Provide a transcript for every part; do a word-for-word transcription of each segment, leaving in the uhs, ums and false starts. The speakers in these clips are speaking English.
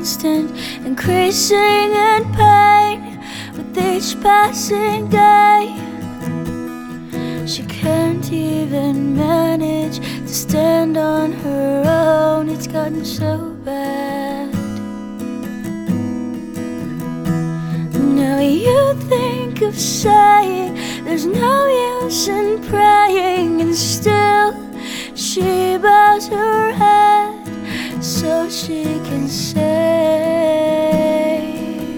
constant, increasing in pain with each passing day. She can't even manage to stand on her own. It's gotten so bad. Now you think of saying there's no use in praying, and still she bows her head so she can say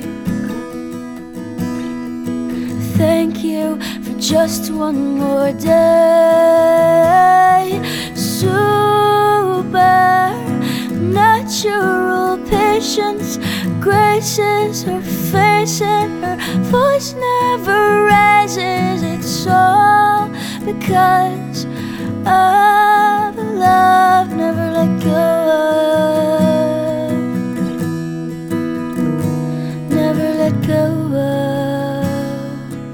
thank you for just one more day. Supernatural patience graces her face, and her voice never rises. It's all because of a love never let go of, never let go of.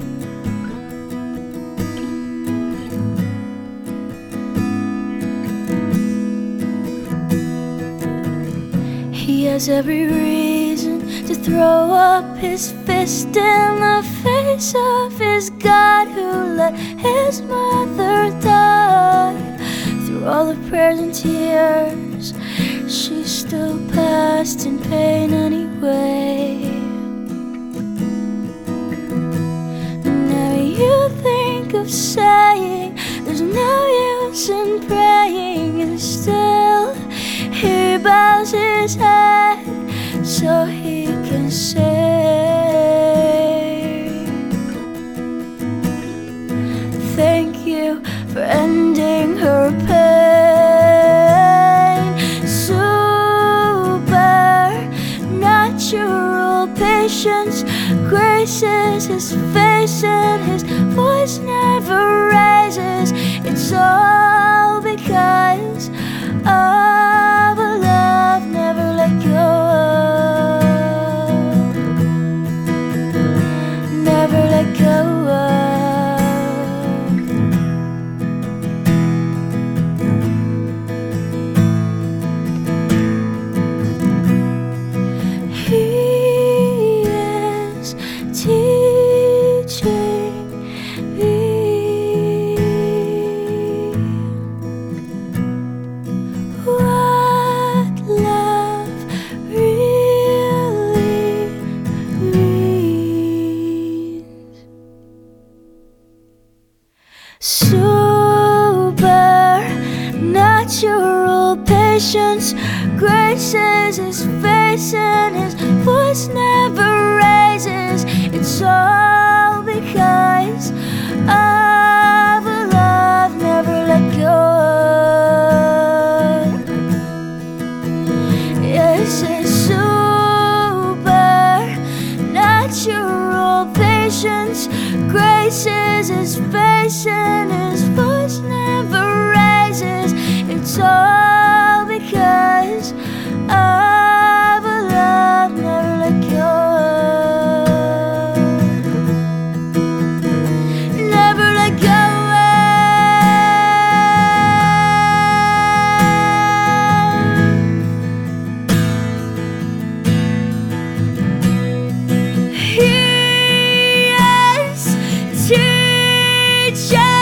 He has every reason to throw up his fist in the face of his God, who let his mother die. Through all the prayers and tears, she's still passed in pain anyway. Now you think of saying there's no use in praying, and still he bows his head so he can say thank you for ending her pain. Supernatural patience graces his face, and his voice never rises. It's all because of a love never let go of, never let go of. He is teaching me what love really means. Supernatural patience graces his face, and his voice never raises. It's all because of a love never let go of. Yes, it's supernatural patience graces his face, and his voice never rises. It's all because of a love never let go of, never let go of. He is teaching